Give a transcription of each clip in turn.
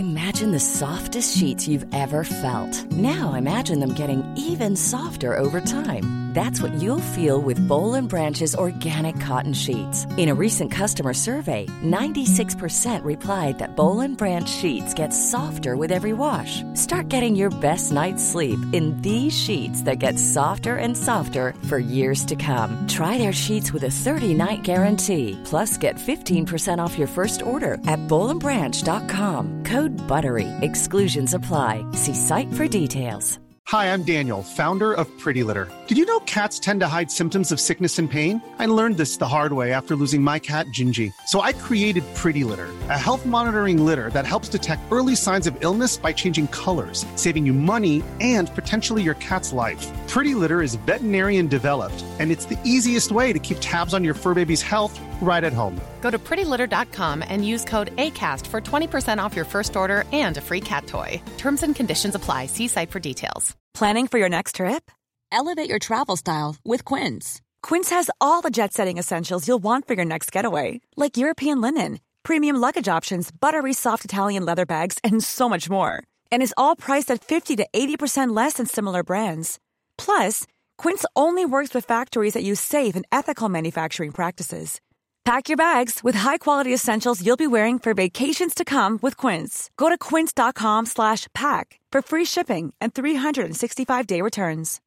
Imagine the softest sheets you've ever felt. Now imagine them getting even softer over time. That's what you'll feel with Boll & Branch's organic cotton sheets. In a recent customer survey, 96% replied that Boll & Branch sheets get softer with every wash. Start getting your best night's sleep in these sheets that get softer and softer for years to come. Try their sheets with a 30-night guarantee. Plus, get 15% off your first order at bollandbranch.com. Code BUTTERY. Exclusions apply. See site for details. Hi, I'm Daniel, founder of Pretty Litter. Did you know cats tend to hide symptoms of sickness and pain? I learned this the hard way after losing my cat, Gingy. So I created Pretty Litter, a health monitoring litter that helps detect early signs of illness by changing colors, saving you money and potentially your cat's life. Pretty Litter is veterinarian developed, and it's the easiest way to keep tabs on your fur baby's health right at home. Go to prettylitter.com and use code ACAST for 20% off your first order and a free cat toy. Terms and conditions apply. See site for details. Planning for your next trip? Elevate your travel style with Quince. Quince has all the jet-setting essentials you'll want for your next getaway, like European linen, premium luggage options, buttery soft Italian leather bags, and so much more. And is all priced at 50 to 80% less than similar brands. Plus, Quince only works with factories that use safe and ethical manufacturing practices. Pack your bags with high-quality essentials you'll be wearing for vacations to come with Quince. Go to quince.com/pack for free shipping and 365-day returns.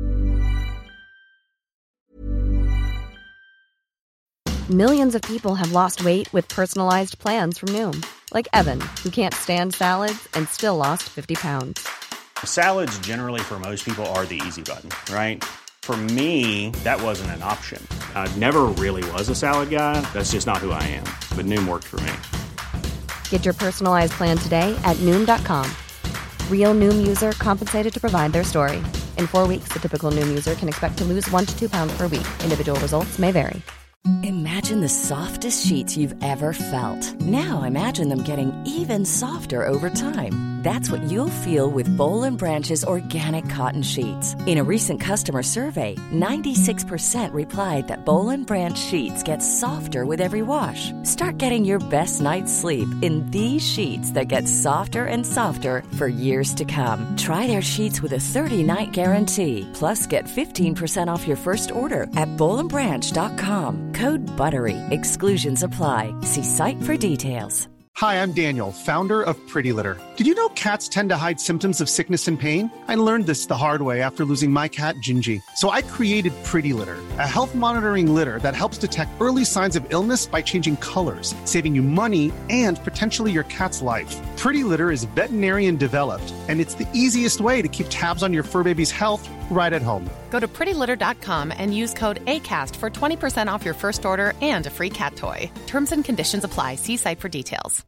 Millions of people have lost weight with personalized plans from Noom. Like Evan, who can't stand salads and still lost 50 pounds. Salads generally for most people are the easy button, right? For me, that wasn't an option. I never really was a salad guy. That's just not who I am. But Noom worked for me. Get your personalized plan today at Noom.com. Real Noom user compensated to provide their story. In 4 weeks, the typical Noom user can expect to lose 1 to 2 pounds per week. Individual results may vary. Imagine the softest sheets you've ever felt. Now imagine them getting even softer over time. That's what you'll feel with Boll & Branch's organic cotton sheets. In a recent customer survey, 96% replied that Boll & Branch sheets get softer with every wash. Start getting your best night's sleep in these sheets that get softer and softer for years to come. Try their sheets with a 30-night guarantee. Plus, get 15% off your first order at bollandbranch.com. Code BUTTERY. Exclusions apply. See site for details. Hi, I'm Daniel, founder of Pretty Litter. Did you know cats tend to hide symptoms of sickness and pain? I learned this the hard way after losing my cat, Gingy. So I created Pretty Litter, a health monitoring litter that helps detect early signs of illness by changing colors, saving you money and potentially your cat's life. Pretty Litter is veterinarian developed, and it's the easiest way to keep tabs on your fur baby's health right at home. Go to prettylitter.com and use code ACAST for 20% off your first order and a free cat toy. Terms and conditions apply. See site for details.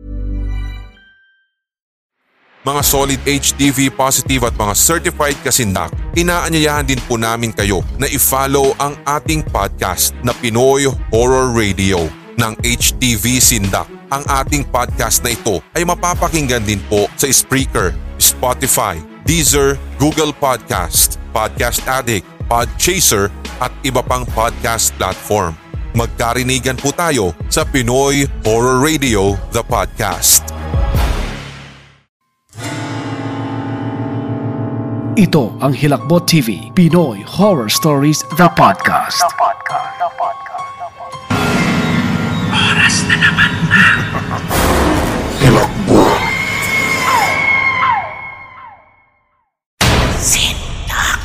Mga solid HTV positive at mga certified kasindak, inaanyayahan din po namin kayo na i-follow ang ating podcast na Pinoy Horror Radio ng HTV Sindak. Ang ating podcast na ito ay mapapakinggan din po sa Spreaker, Spotify, Deezer, Google Podcast, Podcast Addict, Podchaser at iba pang podcast platform. Magkarinigan po tayo sa Pinoy Horror Radio, the podcast. Ito ang Hilakbot TV, Pinoy Horror Stories, the podcast. Oras na naman na. Hilakbot. Sindak.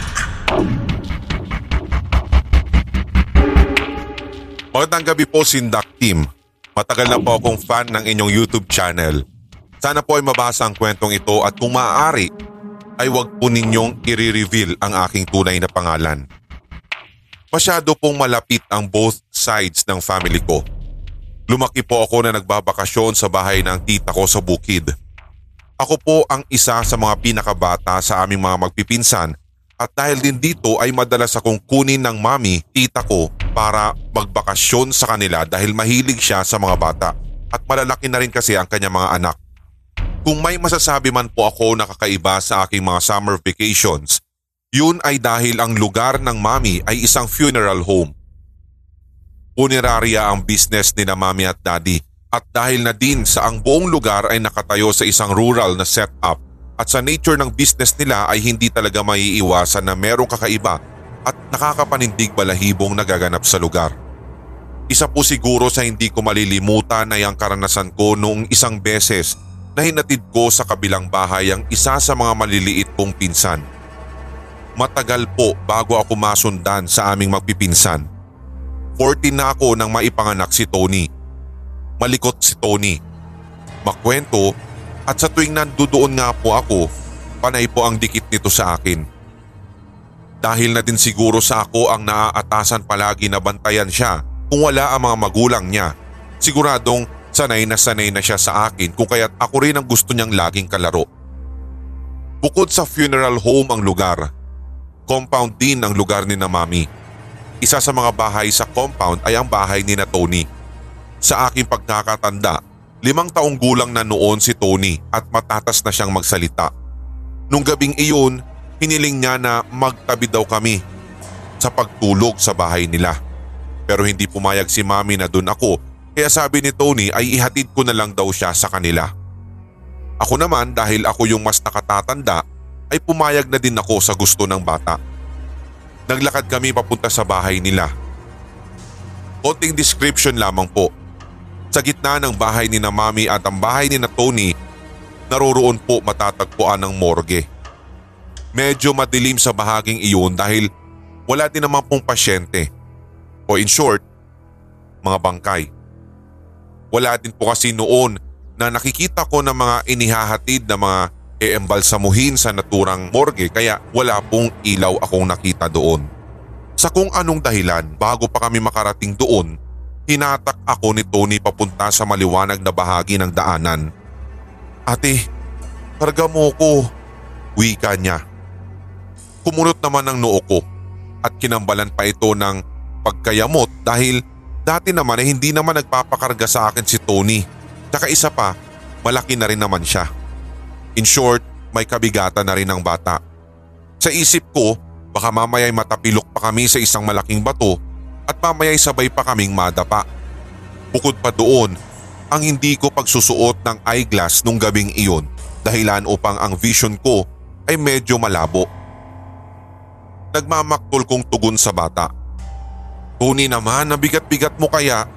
Magandang gabi po, Sindak Team. Matagal na po akong fan ng inyong YouTube channel. Sana po ay mabasa ang kwentong ito at kung maaari, ay wag po ninyong i-reveal ang aking tunay na pangalan. Masyado pong malapit ang both sides ng family ko. Lumaki po ako na nagbabakasyon sa bahay ng tita ko sa bukid. Ako po ang isa sa mga pinakabata sa aming mga magpipinsan at dahil din dito ay madalas akong kunin ng mami, tita ko para magbakasyon sa kanila dahil mahilig siya sa mga bata at malalaki na rin kasi ang kanyang mga anak. Kung may masasabi man po ako na kakaiba sa aking mga summer vacations, yun ay dahil ang lugar ng mami ay isang funeral home. Punerarya ang business ni na mami at daddy At dahil na din sa ang buong lugar ay nakatayo sa isang rural na setup at sa nature ng business nila ay hindi talaga maiiwasan na merong kakaiba at nakakapanindig balahibong nagaganap sa lugar. Isa po siguro sa hindi ko malilimutan ay ang karanasan ko noong isang beses na hinatid ko sa kabilang bahay ang isa sa mga maliliit kong pinsan. Matagal po bago ako masundan sa aming magpipinsan. 14 na ako nang maipanganak si Tony. Malikot si Tony, makwento at sa tuwing nandoon nga po ako, panay po ang dikit nito sa akin. Dahil na din siguro sa ako ang naaatasan palagi na bantayan siya kung wala ang mga magulang niya, siguradong sanay na siya sa akin kung kaya't ako rin ang gusto niyang laging kalaro. Bukod sa funeral home ang lugar, compound din ang lugar ni na Mami. Isa sa mga bahay sa compound ay ang bahay ni na Tony. Sa aking pagkakatanda, 5 taong gulang na noon si Tony at matatas na siyang magsalita. Nung gabing iyon, hiniling niya na magtabi daw kami sa pagtulog sa bahay nila. Pero hindi pumayag si Mami na dun ako, kaya sabi ni Tony ay ihatid ko na lang daw siya sa kanila. Ako naman dahil ako yung mas nakatatanda ay pumayag na din ako sa gusto ng bata. Naglakad kami papunta sa bahay nila. Konting description lamang po. Sa gitna ng bahay ni na Mami at ang bahay ni na Tony, naroroon po matatagpuan ng morgue. Medyo madilim sa bahaging iyon dahil wala din naman pong pasyente. O in short, mga bangkay. Wala din po kasi noon na nakikita ko ng mga inihahatid na mga eembalsamuhin sa naturang morgue kaya wala pong ilaw akong nakita doon. Sa kung anong dahilan bago pa kami makarating doon, hinatak ako ni Tony papunta sa maliwanag na bahagi ng daanan. Ate, karga mo ko, wika niya. Kumunot naman ang noo ko at kinambalan pa ito ng pagkayamot dahil dati naman ay hindi naman nagpapakarga sa akin si Tony. Tsaka isa pa, malaki na rin naman siya. In short, may kabigatan na rin ang bata. Sa isip ko, baka mamaya'y matapilok pa kami sa isang malaking bato at mamaya'y sabay pa kaming madapa. Bukod pa doon, ang hindi ko pagsusuot ng eyeglass nung gabing iyon dahilan upang ang vision ko ay medyo malabo. Nagmamaktol kong tugon sa bata. Tony naman, nabigat-bigat mo kaya?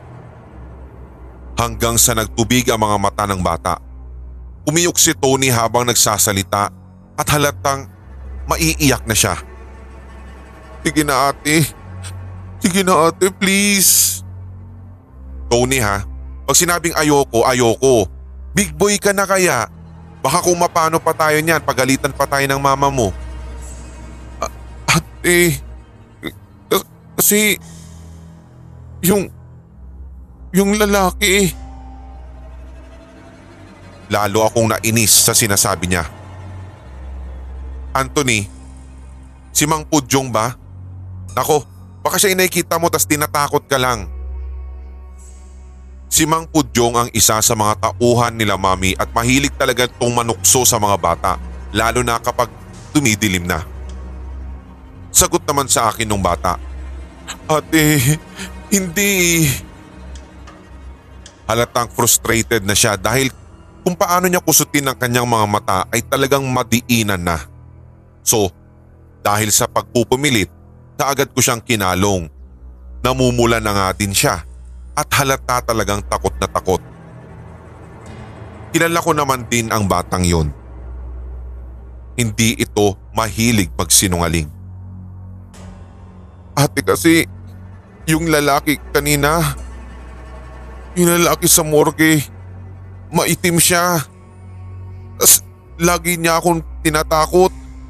Hanggang sa nagtubig ang mga mata ng bata. Umiyok si Tony habang nagsasalita at halatang maiiyak na siya. Sige na ate. Sige na ate, please. Tony ha, pag sinabing ayoko, ayoko. Big boy ka na kaya. Baka kung mapano pa tayo niyan, pagalitan pa tayo ng mama mo. Ate, kasi yung lalaki. Lalo akong nainis sa sinasabi niya. Anthony, si Mang Pudyong ba? Nako, baka siya nakikita mo tas tinatakot ka lang. Si Mang Pudyong ang isa sa mga tauhan nila Mami at mahilig talaga itong manukso sa mga bata, lalo na kapag dumidilim na. Sagot naman sa akin nung bata, Ate, hindi. Halatang frustrated na siya dahil kung paano niya kusutin ang kanyang mga mata ay talagang madiinan na. So, dahil sa pagpupumilit, kaagad ko siyang kinalong. Namumula na nga din siya at halata talagang takot na takot. Kilala ko naman din ang batang yon. Hindi ito mahilig magsinungaling. Ate kasi, yung lalaki kanina, yung lalaki sa morgue, maitim siya. Tas lagi niya akong tinatakot.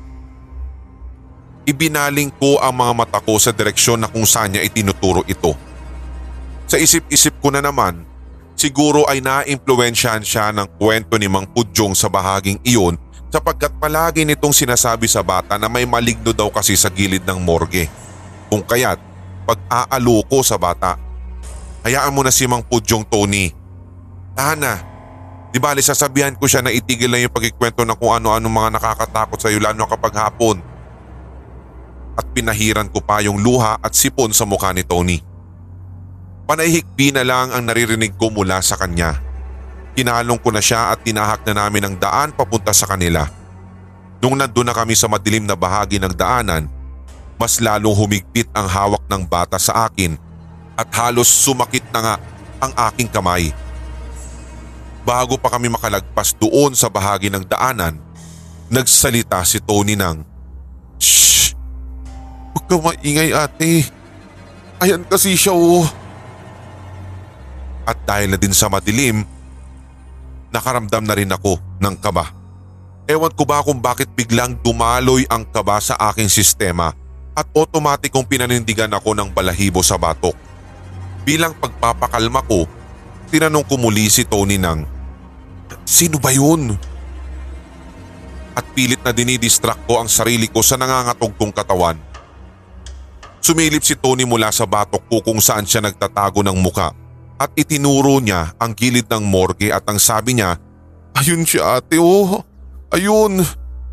Ibinaling ko ang mga mata ko sa direksyon na kung saan niya itinuturo ito. Sa isip-isip ko na naman, siguro ay naimpluwensyahan siya ng kwento ni Mang Pudyong sa bahaging iyon sapagkat palagi nitong sinasabi sa bata na may maligno daw kasi sa gilid ng morgue. Kung kaya't pag-aaloko sa bata, hayaan mo na si Mang Pudyong, Tony. Tahan na. Di bali sasabihan ko siya na itigil lang yung pagkikwento ng kung ano-ano mga nakakatakot sa iyo lalo kapag hapon. At pinahiran ko pa yung luha at sipon sa mukha ni Tony. Panay-hikbi na lang ang naririnig ko mula sa kanya. Kinalong ko na siya at tinahak na namin ang daan papunta sa kanila. Nung nandun na kami sa madilim na bahagi ng daanan, mas lalong humigpit ang hawak ng bata sa akin at halos sumakit na nga ang aking kamay. Bago pa kami makalagpas doon sa bahagi ng daanan, nagsalita si Tony ng, "Shh! Huwag ka maingay ate. Ayan kasi siya oh." At dahil na din sa madilim, nakaramdam na rin ako ng kaba. Ewan ko ba kung bakit biglang dumaloy ang kaba sa aking sistema at otomatikong pinanindigan ako ng balahibo sa batok. Bilang pagpapakalma ko, tinanong ko muli si Tony ng, "Sino ba yun?" At pilit na dinidistract ko ang sarili ko sa nangangatog kong katawan. Sumilip si Tony mula sa batok ko kung saan siya nagtatago ng muka at itinuro niya ang gilid ng morgue at ang sabi niya, "Ayun siya ate oh, ayun."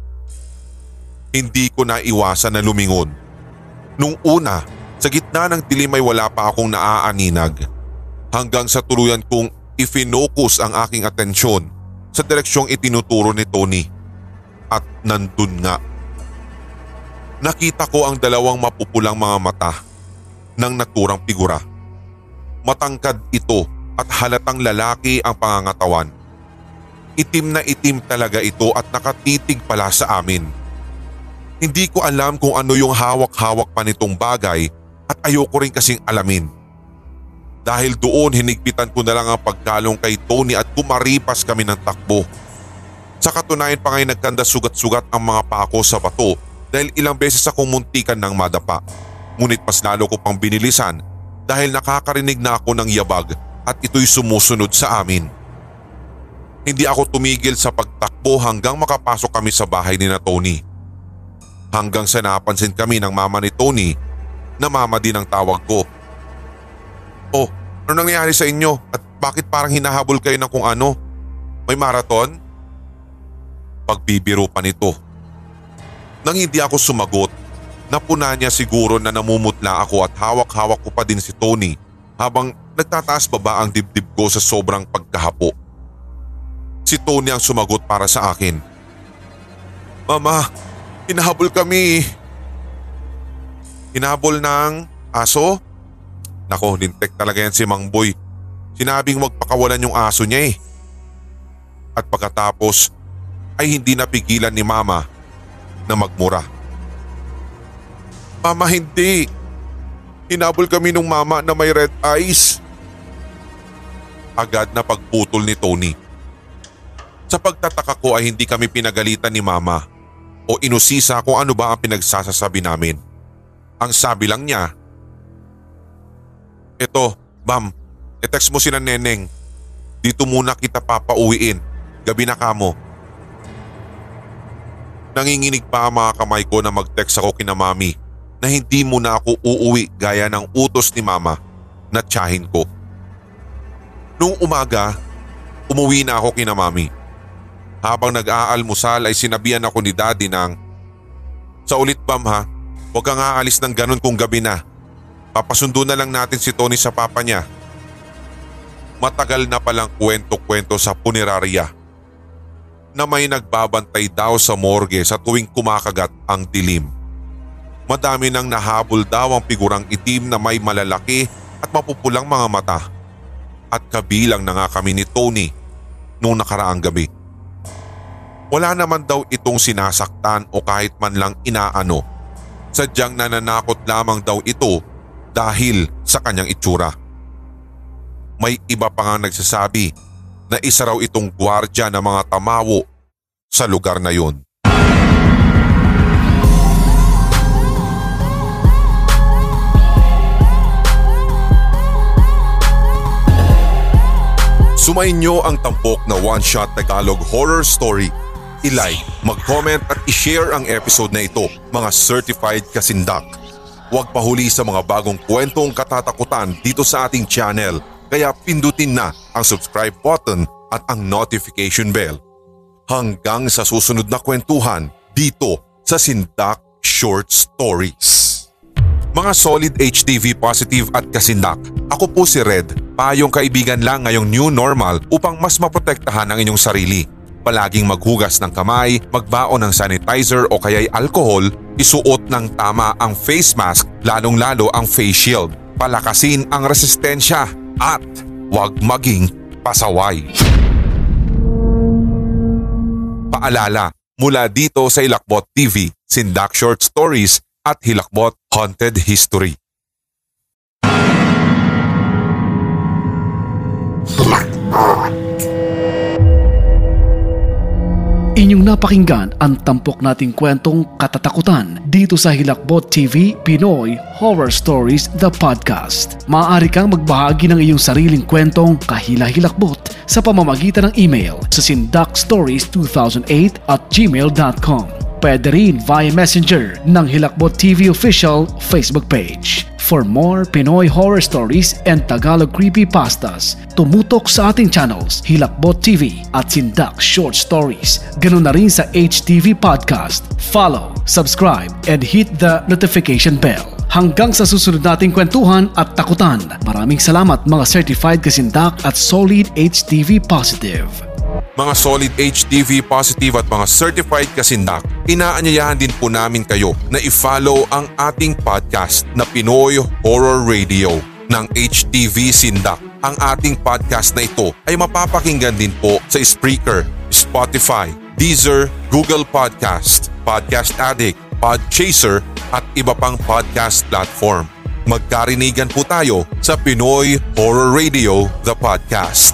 Hindi ko naiwasan na lumingon. Nung una, sa gitna ng dilim ay wala pa akong naaaninag. Hanggang sa tuluyan kong ifinokus ang aking atensyon sa direksyong itinuturo ni Tony. At nandun nga. Nakita ko ang dalawang mapupulang mga mata ng naturang figura. Matangkad ito at halatang lalaki ang pangangatawan. Itim na itim talaga ito at nakatitig pala sa amin. Hindi ko alam kung ano yung hawak-hawak pa nitong bagay at ayoko rin kasing alamin. Dahil doon hinigpitan ko na lang ang pagkalong kay Tony at kumaripas kami ng takbo. Sa katunayan pa ngayon nagkanda sugat-sugat ang mga paa ko sa bato dahil ilang beses akong muntikan ng madapa. Ngunit mas lalo ko pang binilisan dahil nakakarinig na ako ng yabag at ito'y sumusunod sa amin. Hindi ako tumigil sa pagtakbo hanggang makapasok kami sa bahay ni na Tony. Hanggang sa napansin kami ng mama ni Tony na mama din ang tawag ko. "Oh, ano nangyayari sa inyo at bakit parang hinahabol kayo ng kung ano? May marathon?" Pagbibiro pa nito. Nang hindi ako sumagot, napuna niya siguro na namumutla ako at hawak-hawak ko pa din si Tony habang nagtataas baba ang dibdib ko sa sobrang pagkahapo. Si Tony ang sumagot para sa akin. "Mama, hinahabol kami." "Hinahabol ng aso?" Nako, lintek talaga yan si Mang Boy. Sinabing wag pakawalan yung aso niya eh. At pagkatapos ay hindi napigilan ni Mama na magmura. "Mama, hindi. Hinabol kami nung mama na may red eyes." Agad na pagputol ni Tony. Sa pagtataka ko ay hindi kami pinagalitan ni Mama o inusisa kung ano ba ang pinagsasasabi namin. Ang sabi lang niya, "Eto, Ma'am, i-text mo si Neneng. Dito muna kita papauwiin. Gabi na kamo." Nanginginig pa ang mga kamay ko na mag-text ako kina Mami na hindi muna ako uuwi gaya ng utos ni Mama na tiyahin ko. Nung umaga, umuwi na ako kina Mami. Habang nag-aalmusal ay sinabihan ako ni Daddy ng, "Sa ulit Bam ha, huwag kang aalis ng ganun kung gabi na. Papasundo na lang natin si Tony sa papa niya." Matagal na palang kwento-kwento sa punerarya na may nagbabantay daw sa morgue sa tuwing kumakagat ang dilim. Madami nang nahabol daw ang figurang itim na may malalaki at mapupulang mga mata. At kabilang na nga kami ni Tony noong nakaraang gabi. Wala naman daw itong sinasaktan o kahit man lang inaano. Sadyang nananakot lamang daw ito dahil sa kanyang itsura. May iba pa nga nagsasabi na isa raw itong gwardya ng mga tamawo sa lugar na yun. Sumainyo ang tampok na one-shot Tagalog horror story. I-like, mag-comment at i-share ang episode na ito, mga certified kasindak. Huwag pahuli sa mga bagong kwentong katatakutan dito sa ating channel. Kaya pindutin na ang subscribe button at ang notification bell. Hanggang sa susunod na kwentuhan dito sa Sindak Short Stories. Mga solid HTV positive at kasindak, ako po si Red, payong kaibigan lang ngayong new normal upang mas maprotektahan ang inyong sarili. Palaging maghugas ng kamay, magbaon ng sanitizer o kaya'y alcohol, isuot ng tama ang face mask, lalong-lalo ang face shield. Palakasin ang resistensya at huwag maging pasaway. Paalala, mula dito sa Hilakbot TV, Sindak Short Stories at Hilakbot Haunted History. Inyong napakinggan ang tampok nating kwentong katatakutan dito sa Hilakbot TV Pinoy Horror Stories The Podcast. Maaari kang magbahagi ng iyong sariling kwentong kahila-hilakbot sa pamamagitan ng email sa sindakstories2008@gmail.com. Pwede rin via Messenger ng Hilakbot TV Official Facebook page. For more Pinoy horror stories and Tagalog creepypastas, tumutok sa ating channels Hilakbot TV at Sindak Short Stories. Ganun na rin sa HTV Podcast. Follow, subscribe, and hit the notification bell. Hanggang sa susunod nating kwentuhan at takutan. Maraming salamat mga certified kasindak at solid HTV positive. Mga solid HTV positive at mga certified kasindak, inaanyayahan din po namin kayo na i-follow ang ating podcast na Pinoy Horror Radio ng HTV Sindak. Ang ating podcast na ito ay mapapakinggan din po sa Spreaker, Spotify, Deezer, Google Podcast, Podcast Addict, Podchaser at iba pang podcast platform. Magkarinigan po tayo sa Pinoy Horror Radio, the podcast.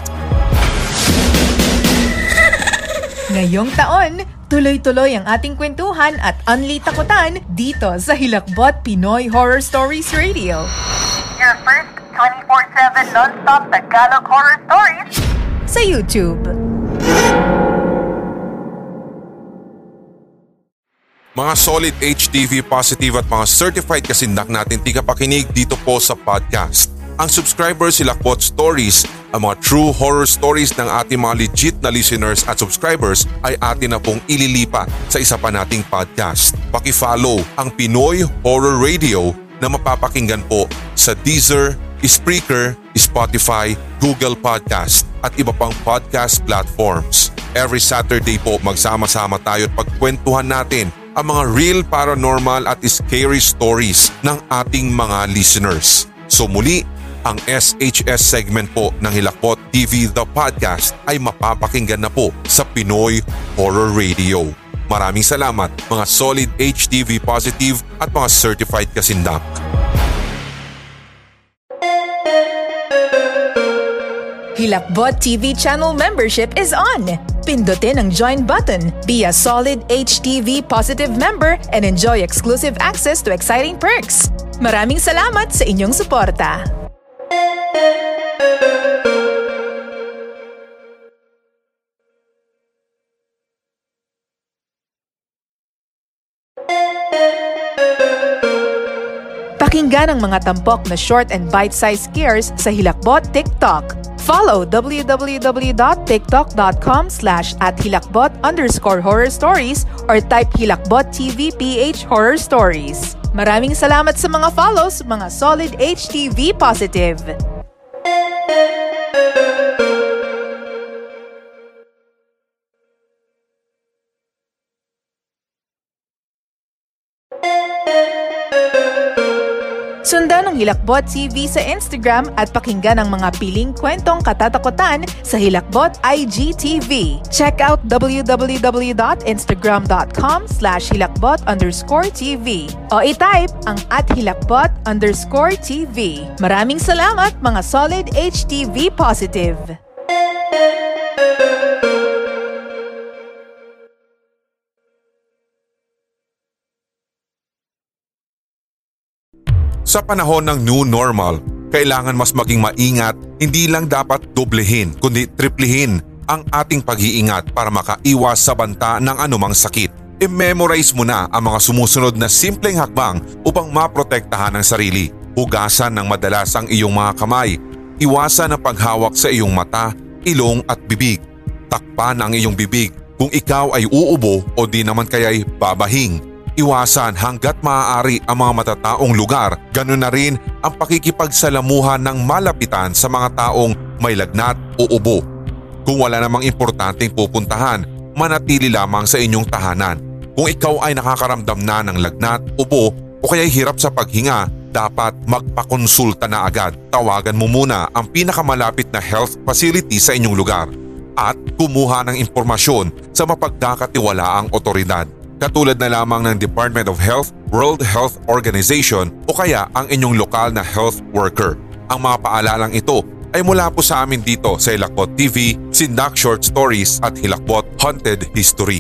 Ngayong taon, tuloy-tuloy ang ating kwentuhan at unli takutan dito sa Hilakbot Pinoy Horror Stories Radio. Your first 24/7 non-stop Tagalog horror stories sa YouTube. Mga solid HTV positive at mga certified kasindak natin tigapakinig dito po sa podcast. Ang subscribers Hilakbot Stories, ang mga true horror stories ng ating mga legit na listeners at subscribers ay atin na pong ililipat sa isa pa nating podcast. Paki-follow ang Pinoy Horror Radio na mapapakinggan po sa Deezer, Spreaker, Spotify, Google Podcast at iba pang podcast platforms. Every Saturday po magsama-sama tayo at pagkwentuhan natin ang mga real paranormal at scary stories ng ating mga listeners. So muli, ang SHS segment po ng Hilakbot TV The Podcast ay mapapakinggan na po sa Pinoy Horror Radio. Maraming salamat mga solid HTV positive at mga certified kasindak. Hilakbot TV channel membership is on! Pindutin ang join button, be a solid HTV positive member, and enjoy exclusive access to exciting perks. Maraming salamat sa inyong suporta! Pakinggan ang mga tampok na short and bite-sized scares sa Hilakbot TikTok. Follow www.tiktok.com/@hilakbot_horror-stories or type Hilakbot TV PH Horror Stories. Maraming salamat sa mga follows, mga solid HTV positive. Sundan ang Hilakbot TV sa Instagram at pakinggan ang mga piling kwentong katatakutan sa Hilakbot IGTV. Check out www.instagram.com/hilakbot_TV o i-type ang @hilakbot_TV. Maraming salamat mga solid HTV positive. Sa panahon ng new normal, kailangan mas maging maingat, hindi lang dapat doblehin kundi triplihin ang ating pag-iingat para makaiwas sa banta ng anumang sakit. I-memorize mo na ang mga sumusunod na simpleng hakbang upang maprotektahan ang sarili. Hugasan ng madalas ang iyong mga kamay. Iwasan ang paghawak sa iyong mata, ilong at bibig. Takpan ang iyong bibig kung ikaw ay uubo o di naman kaya'y babahing. Iwasan hanggat maaari ang mga matataong lugar, ganoon na rin ang pakikipagsalamuhan ng malapitan sa mga taong may lagnat o ubo. Kung wala namang importanteng pupuntahan, manatili lamang sa inyong tahanan. Kung ikaw ay nakakaramdam na ng lagnat, ubo o kaya hirap sa paghinga, dapat magpakonsulta na agad. Tawagan mo muna ang pinakamalapit na health facility sa inyong lugar at kumuha ng impormasyon sa mapagkakatiwalaang otoridad. Katulad na lamang ng Department of Health, World Health Organization o kaya ang inyong lokal na health worker. Ang mga paalalang ito ay mula po sa amin dito sa Hilakbot TV, Sindak Short Stories at Hilakbot Haunted History.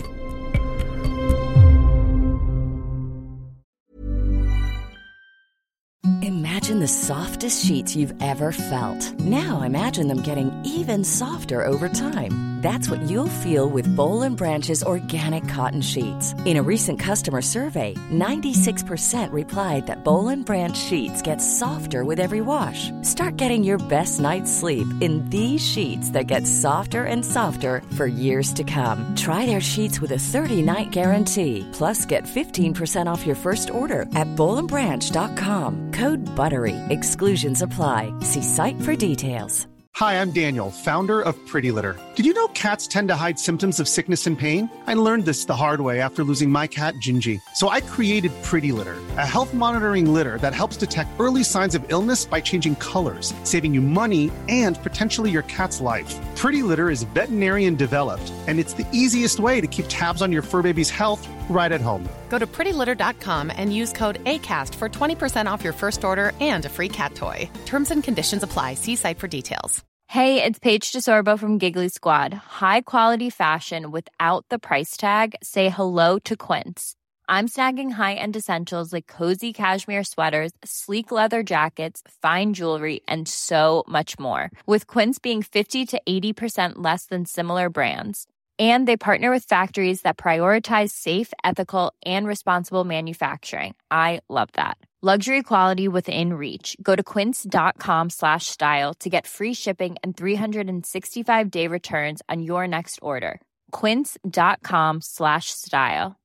Imagine the softest sheets you've ever felt. Now imagine them getting even softer over time. That's what you'll feel with Boll & Branch's organic cotton sheets. In a recent customer survey, 96% replied that Boll & Branch sheets get softer with every wash. Start getting your best night's sleep in these sheets that get softer and softer for years to come. Try their sheets with a 30-night guarantee. Plus, get 15% off your first order at bollandbranch.com. Code BUTTERY. Exclusions apply. See site for details. Hi, I'm Daniel, founder of Pretty Litter. Did you know cats tend to hide symptoms of sickness and pain? I learned this the hard way after losing my cat, Gingy. So I created Pretty Litter, a health monitoring litter that helps detect early signs of illness by changing colors, saving you money and potentially your cat's life. Pretty Litter is veterinarian developed, and it's the easiest way to keep tabs on your fur baby's health right at home. Go to prettylitter.com and use code ACAST for 20% off your first order and a free cat toy. Terms and conditions apply. See site for details. Hey, it's Paige DeSorbo from Giggly Squad. High quality fashion without the price tag. Say hello to Quince. I'm snagging high-end essentials like cozy cashmere sweaters, sleek leather jackets, fine jewelry, and so much more. With Quince being 50 to 80% less than similar brands. And they partner with factories that prioritize safe, ethical, and responsible manufacturing. I love that. Luxury quality within reach. Go to quince.com/style to get free shipping and 365-day returns on your next order. Quince.com/style.